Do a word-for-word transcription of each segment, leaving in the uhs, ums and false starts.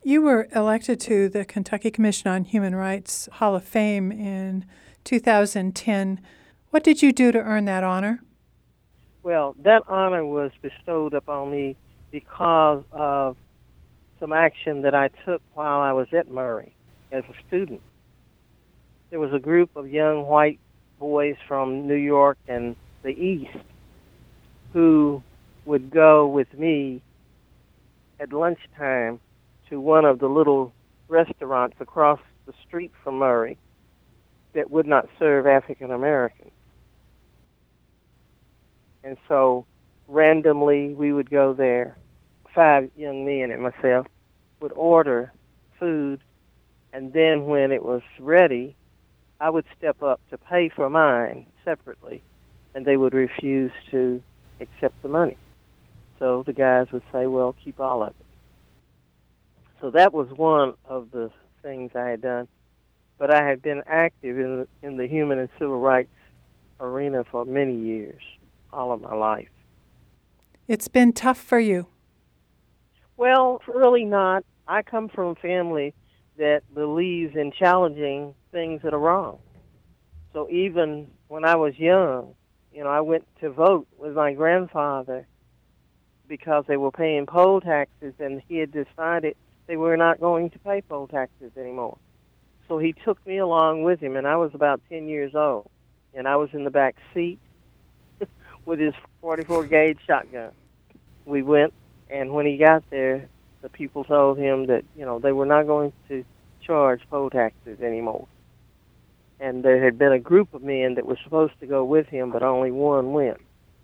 You were elected to the Kentucky Commission on Human Rights Hall of Fame in two thousand ten. What did you do to earn that honor? Well, that honor was bestowed upon me because of some action that I took while I was at Murray as a student. There was a group of young white boys from New York and the East who would go with me at lunchtime to one of the little restaurants across the street from Murray that would not serve African Americans. And so randomly we would go there. Five young men and myself would order food, and then when it was ready, I would step up to pay for mine separately, and they would refuse to accept the money. So the guys would say, well, keep all of it. So that was one of the things I had done. But I had been active in the, in the human and civil rights arena for many years, all of my life. It's been tough for you. Well, really not. I come from a family that believes in challenging things that are wrong. So even when I was young, you know, I went to vote with my grandfather because they were paying poll taxes, and he had decided they were not going to pay poll taxes anymore. So he took me along with him, and I was about ten years old, and I was in the back seat with his forty-four gauge shotgun. We went, and when he got there, the people told him that, you know, they were not going to charge poll taxes anymore. And there had been a group of men that were supposed to go with him, but only one went.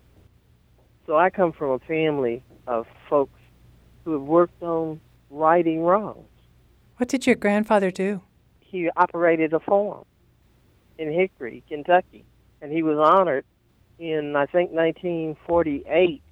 So I come from a family of folks who have worked on righting wrongs. What did your grandfather do? He operated a farm in Hickory, Kentucky, and he was honored in, I think, nineteen forty-eight,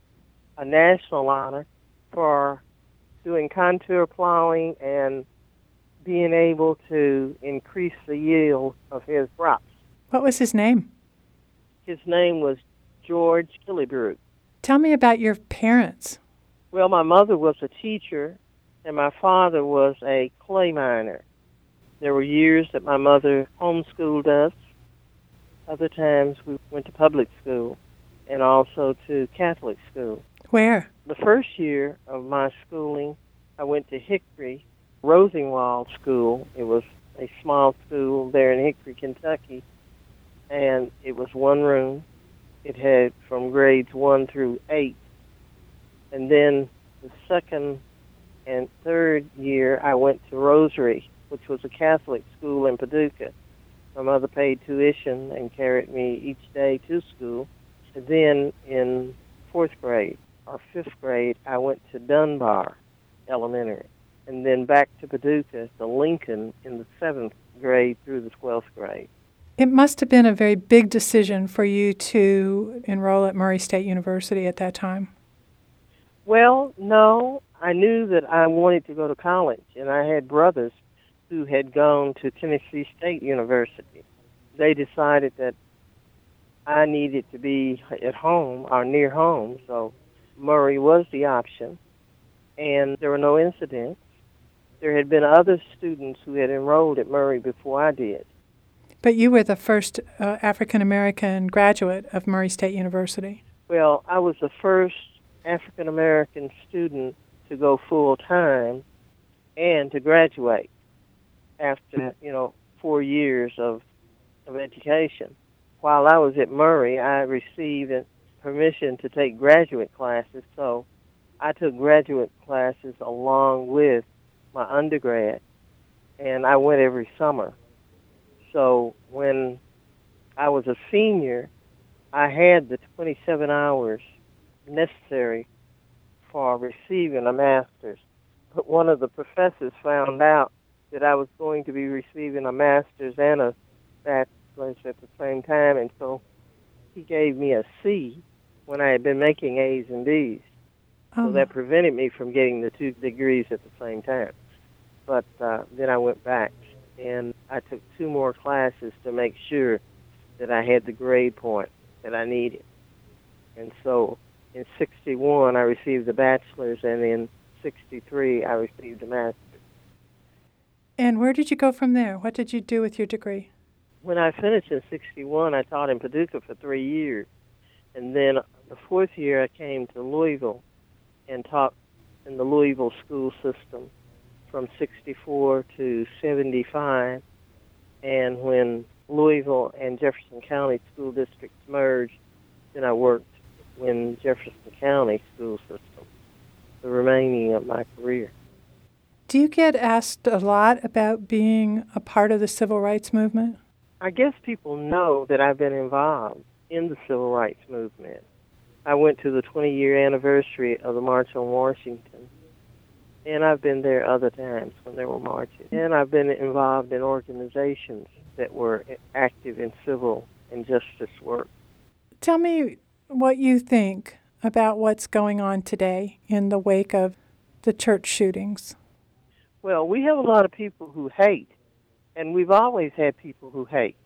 a national honor for doing contour plowing and being able to increase the yield of his crops. What was his name? His name was George Killebrew. Tell me about your parents. Well, my mother was a teacher, and my father was a clay miner. There were years that my mother homeschooled us. Other times we went to public school and also to Catholic school. Where? The first year of my schooling, I went to Hickory Rosenwald School. It was a small school there in Hickory, Kentucky, and it was one room. It had from grades one through eight. And then the second and third year, I went to Rosary, which was a Catholic school in Paducah. My mother paid tuition and carried me each day to school. And then in fourth grade or fifth grade, I went to Dunbar Elementary, and then back to Paducah to Lincoln in the seventh grade through the twelfth grade. It must have been a very big decision for you to enroll at Murray State University at that time. Well, no. I knew that I wanted to go to college, and I had brothers who had gone to Tennessee State University. They decided that I needed to be at home or near home, so Murray was the option, and there were no incidents. There had been other students who had enrolled at Murray before I did. But you were the first uh, African-American graduate of Murray State University. Well, I was the first African-American student to go full-time and to graduate after, you know, four years of, of education. While I was at Murray, I received permission to take graduate classes, so I took graduate classes along with my undergrad, and I went every summer. So when I was a senior, I had the twenty-seven hours necessary for receiving a master's. But one of the professors found out that I was going to be receiving a master's and a bachelor's at the same time, and so he gave me a C when I had been making A's and B's. Oh. So that prevented me from getting the two degrees at the same time. But uh, then I went back, and I took two more classes to make sure that I had the grade point that I needed. And so in sixty-one, I received the bachelor's, and in sixty-three, I received a master's. And where did you go from there? What did you do with your degree? When I finished in sixty-one, I taught in Paducah for three years. And then the fourth year, I came to Louisville and taught in the Louisville school system from sixty-four to seventy-five. And when Louisville and Jefferson County school districts merged, then I worked in Jefferson County school system the remaining of my career. Do you get asked a lot about being a part of the civil rights movement? I guess people know that I've been involved in the civil rights movement. I went to the twenty-year anniversary of the March on Washington, and I've been there other times when there were marches. And I've been involved in organizations that were active in civil and justice work. Tell me what you think about what's going on today in the wake of the church shootings. Well, we have a lot of people who hate, and we've always had people who hate.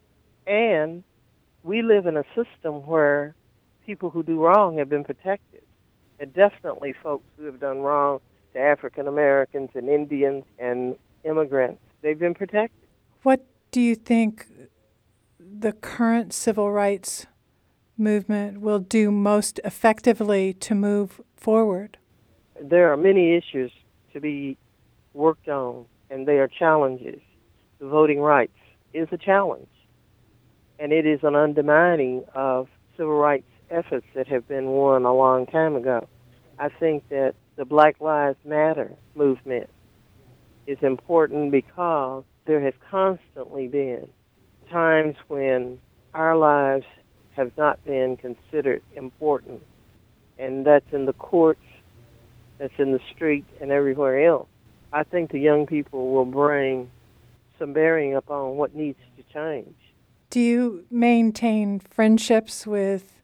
And we live in a system where people who do wrong have been protected. And definitely folks who have done wrong to African Americans and Indians and immigrants, they've been protected. What do you think the current civil rights movement will do most effectively to move forward? There are many issues to be worked on, and they are challenges. The voting rights is a challenge, and it is an undermining of civil rights efforts that have been won a long time ago. I think that the Black Lives Matter movement is important because there has constantly been times when our lives have not been considered important, and that's in the courts, that's in the street, and everywhere else. I think the young people will bring some bearing upon what needs to change. Do you maintain friendships with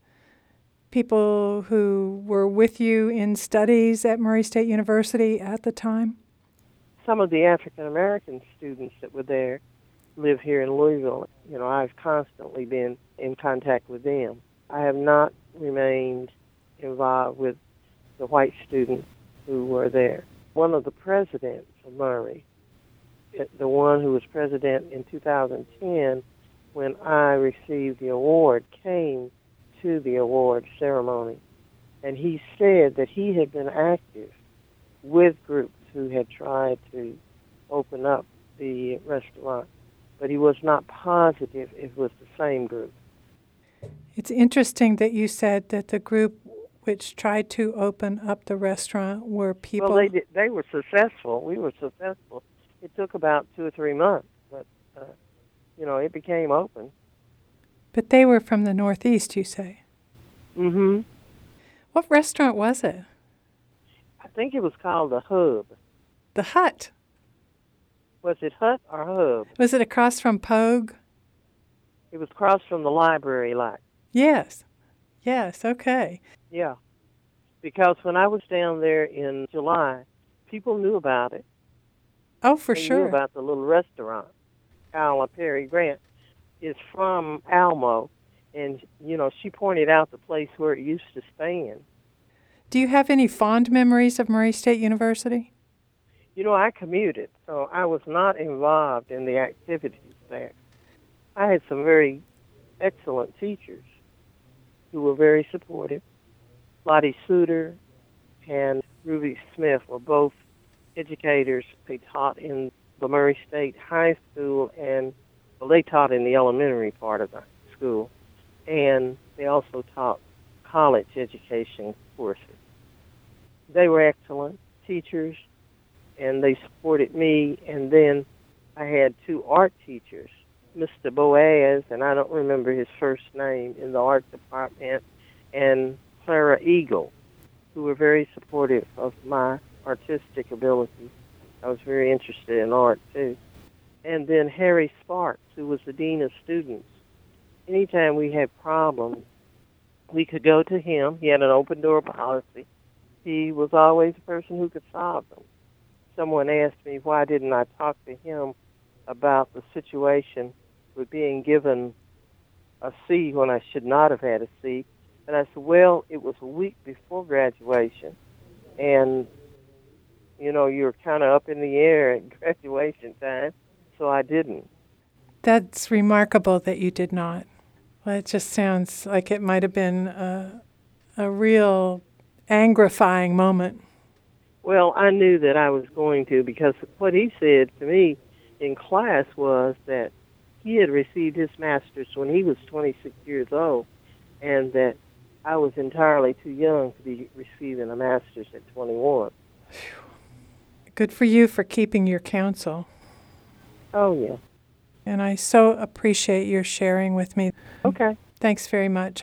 people who were with you in studies at Murray State University at the time? Some of the African American students that were there live here in Louisville. You know, I've constantly been in contact with them. I have not remained involved with the white students who were there. One of the presidents of Murray, the one who was president in two thousand ten, when I received the award, came to the award ceremony. And he said that he had been active with groups who had tried to open up the restaurant, but he was not positive it was the same group. It's interesting that you said that the group which tried to open up the restaurant were people... Well, they did, they were successful. We were successful. It took about two or three months, but, uh, you know, it became open. But they were from the Northeast, you say? Mm-hmm. What restaurant was it? I think it was called the Hub. The Hut. Was it Hut or Hub? Was it across from Pogue? It was across from the library lot. Yes. Yes, okay. Yeah. Because when I was down there in July, people knew about it. Oh, for they sure. Knew about the little restaurant. Carla Perry Grant is from Almo, and, you know, she pointed out the place where it used to stand. Do you have any fond memories of Murray State University? You know, I commuted, so I was not involved in the activities there. I had some very excellent teachers who were very supportive. Lottie Suter and Ruby Smith were both educators. They taught in the Murray State High School, and well, they taught in the elementary part of the school, and they also taught college education courses. They were excellent teachers, and they supported me. And then I had two art teachers, Mister Boaz, and I don't remember his first name, in the art department, and Clara Eagle, who were very supportive of my artistic ability. I was very interested in art, too. And then Harry Sparks, who was the dean of students. Anytime we had problems, we could go to him. He had an open-door policy. He was always the person who could solve them. Someone asked me why didn't I talk to him about the situation with being given a C when I should not have had a C. And I said, well, it was a week before graduation, and you know, you're kind of up in the air at graduation time, so I didn't. That's remarkable that you did not. Well, it just sounds like it might have been a, a real angrifying moment. Well, I knew that I was going to, because what he said to me in class was that he had received his master's when he was twenty-six years old, and that I was entirely too young to be receiving a master's at twenty-one. Good for you for keeping your counsel. Oh, yeah. And I so appreciate your sharing with me. Okay. Thanks very much.